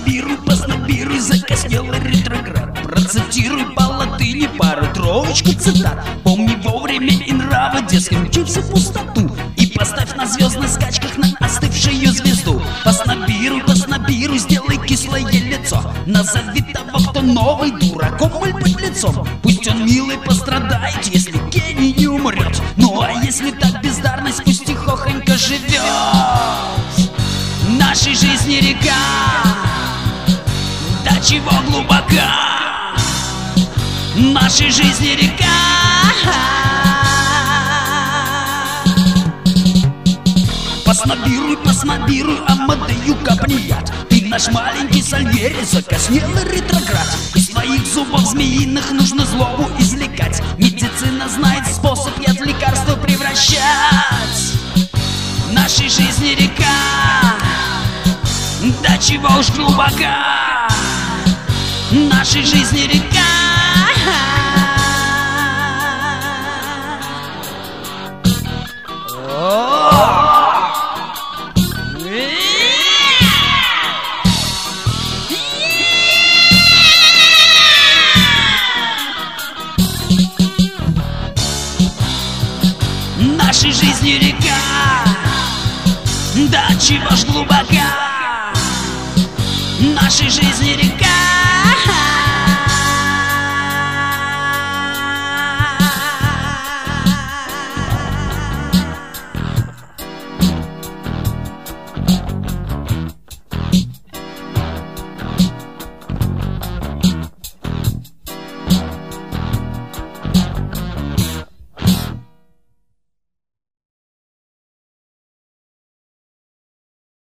Поснабируй, закоснелый ретроград. Процитируй по латыни пару-троечку цитат. Помни вовремя и нравы детские, учимся в пустоту. И поставь на звездных скачках на остывшую звезду. Поснабируй, сделай кислое лицо. Назови того, кто новый, дураком или под лицом. Пусть он милый пострадает, если гений не умрет. Ну а если так бездарность, пусть тихохонько живет. Нашей жизни река, до чего глубока. Нашей жизни река. Поснабируй, Амадею Каприят. Ты наш маленький Сальери, закоснелый ретроград. Из твоих зубов змеиных нужно злобу извлекать. Медицина знает способ яд в лекарство превращать. Нашей жизни река, до чего уж глубока. Нашей жизни река. Нашей жизни река, до чего ж глубока. Нашей жизни река.